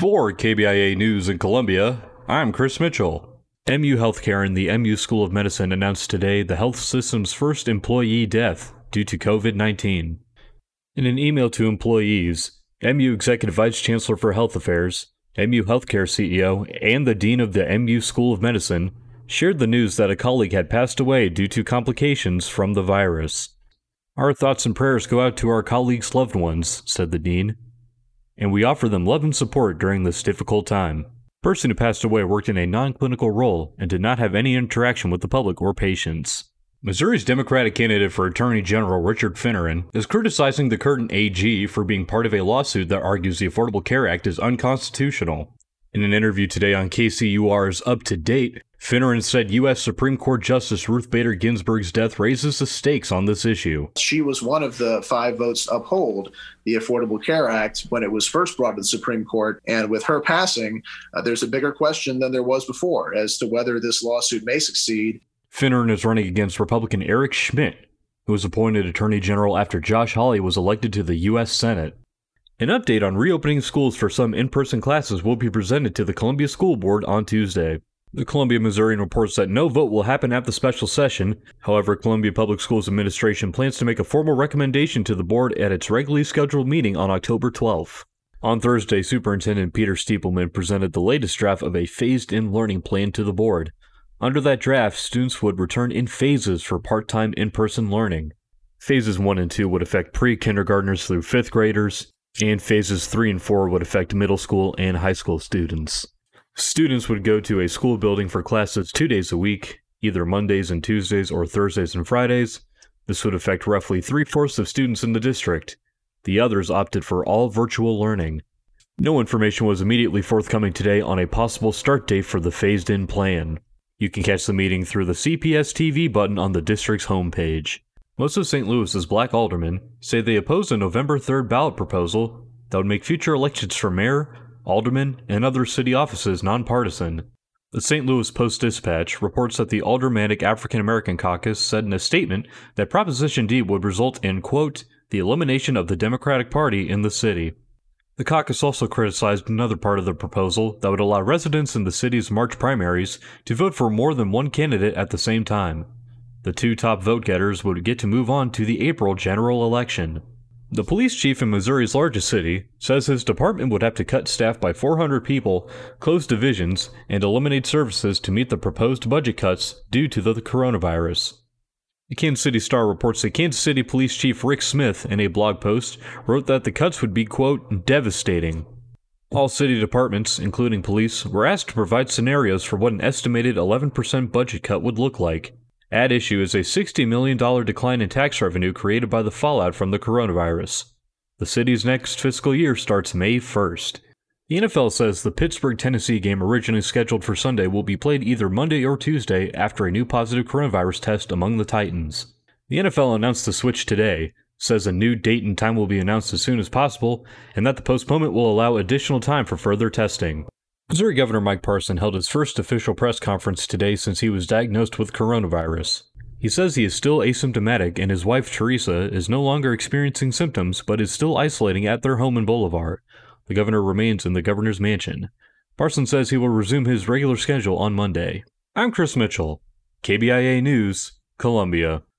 For KBIA News in Columbia, I'm Chris Mitchell. MU Healthcare and the MU School of Medicine announced today the health system's first employee death due to COVID-19. In an email to employees, MU Executive Vice Chancellor for Health Affairs, MU Healthcare CEO, and the Dean of the MU School of Medicine shared the news that a colleague had passed away due to complications from the virus. "Our thoughts and prayers go out to our colleagues' loved ones," said the Dean, "and we offer them love and support during this difficult time." The person who passed away worked in a non-clinical role and did not have any interaction with the public or patients. Missouri's Democratic candidate for Attorney General Richard Finneran is criticizing the current AG for being part of a lawsuit that argues the Affordable Care Act is unconstitutional. In an interview today on KCUR's Up to Date, Finneran said U.S. Supreme Court Justice Ruth Bader Ginsburg's death raises the stakes on this issue. She was one of the 5 votes to uphold the Affordable Care Act when it was first brought to the Supreme Court. And with her passing, there's a bigger question than there was before as to whether this lawsuit may succeed. Finneran is running against Republican Eric Schmidt, who was appointed Attorney General after Josh Hawley was elected to the U.S. Senate. An update on reopening schools for some in-person classes will be presented to the Columbia School Board on Tuesday. The Columbia Missourian reports that no vote will happen at the special session. However, Columbia Public Schools Administration plans to make a formal recommendation to the board at its regularly scheduled meeting on October 12th. On Thursday, Superintendent Peter Stiepelman presented the latest draft of a phased-in learning plan to the board. Under that draft, students would return in phases for part-time in-person learning. Phases 1 and 2 would affect pre-kindergartners through 5th graders, and phases 3 and 4 would affect middle school and high school students. Students would go to a school building for classes 2 days a week, either Mondays and Tuesdays or Thursdays and Fridays. This would affect roughly 3/4 of students in the district. The others opted for all virtual learning. No information was immediately forthcoming today on a possible start date for the phased-in plan. You can catch the meeting through the CPS TV button on the district's homepage. Most of St. Louis's black aldermen say they oppose a November 3rd ballot proposal that would make future elections for mayor, aldermen, and other city offices nonpartisan. The St. Louis Post-Dispatch reports that the Aldermanic African American Caucus said in a statement that Proposition D would result in, quote, the elimination of the Democratic Party in the city. The caucus also criticized another part of the proposal that would allow residents in the city's March primaries to vote for more than one candidate at the same time. The 2 top vote-getters would get to move on to the April general election. The police chief in Missouri's largest city says his department would have to cut staff by 400 people, close divisions, and eliminate services to meet the proposed budget cuts due to the coronavirus. The Kansas City Star reports that Kansas City Police Chief Rick Smith, in a blog post, wrote that the cuts would be, quote, devastating. All city departments, including police, were asked to provide scenarios for what an estimated 11% budget cut would look like. At issue is a $60 million decline in tax revenue created by the fallout from the coronavirus. The city's next fiscal year starts May 1st. The NFL says the Pittsburgh-Tennessee game originally scheduled for Sunday will be played either Monday or Tuesday after a new positive coronavirus test among the Titans. The NFL announced the switch today, says a new date and time will be announced as soon as possible, and that the postponement will allow additional time for further testing. Missouri Governor Mike Parson held his first official press conference today since he was diagnosed with coronavirus. He says he is still asymptomatic and his wife Teresa is no longer experiencing symptoms but is still isolating at their home in Bolivar. The governor remains in the governor's mansion. Parson says he will resume his regular schedule on Monday. I'm Chris Mitchell, KBIA News, Columbia.